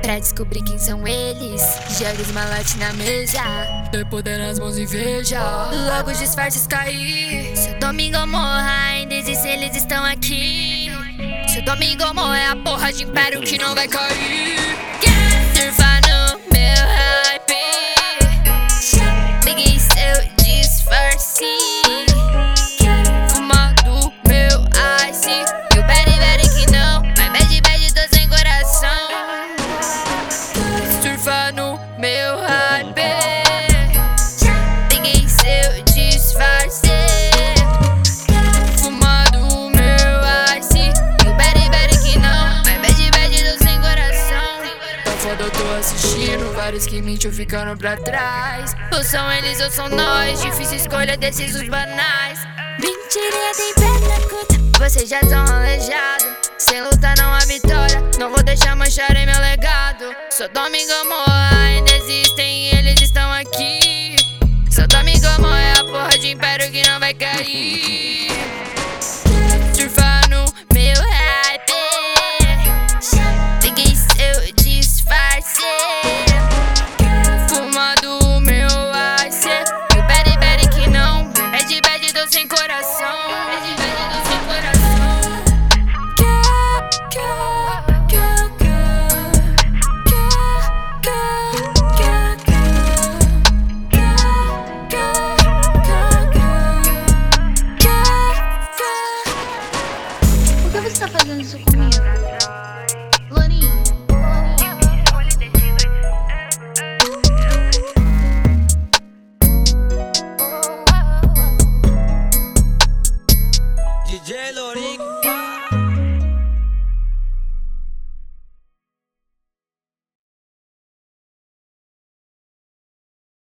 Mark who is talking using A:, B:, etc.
A: pra descobrir quem são eles. Joga esmalate na mesa, dê poder nas mãos e veja logo os disfarces cair. Se o domingo morra, ainda existe, eles estão aqui. Se o domingo morra, é a porra de império que não vai cair. Surfa no meu hype, peguei seu disfarce, fuma do meu ice. E o bad que não, mas bad tô sem coração. Surfa no meu hype, peguei seu disfarce, fuma do meu ice. E o bad que não, mas bad tô sem coração. Tá foda, eu tô assistindo vários que mentiu ficando pra trás. Ou são eles ou são nós, difícil escolha desses os banais. Mentirinha tem pedra curta, vocês já tão alejados. Sem luta não há vitória, não vou deixar mancharem meu legado. Sou Domingo Morra, ainda existem e eles estão aqui. Sou Domingo Morra, é a porra de império que não vai cair. Surfa no meu hype, peguei seu disfarce, fuma do meu ice. E o bad que não, bad tô sem coração. Bad tô sem coração.
B: Por que você tá fazendo isso comigo? Lourinho?
C: DJ Lourinho.